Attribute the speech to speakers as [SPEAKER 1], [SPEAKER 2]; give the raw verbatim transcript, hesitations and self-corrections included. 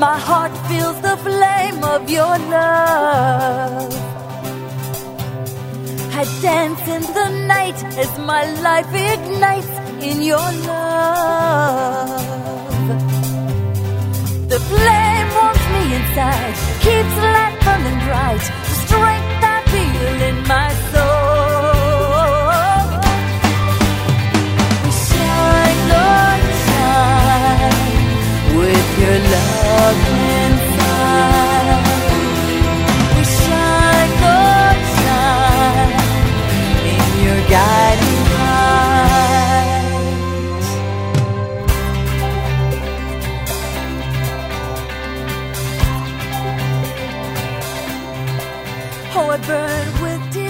[SPEAKER 1] My heart feels the flame of your love. I dance in the night as my life ignites in your love. The flame warms me inside, keeps the light burning bright, the strength I feel in my soul. We shine, Lord, shine with your love inside. We shine, Lord, shine in your guiding light. Oh, I burn with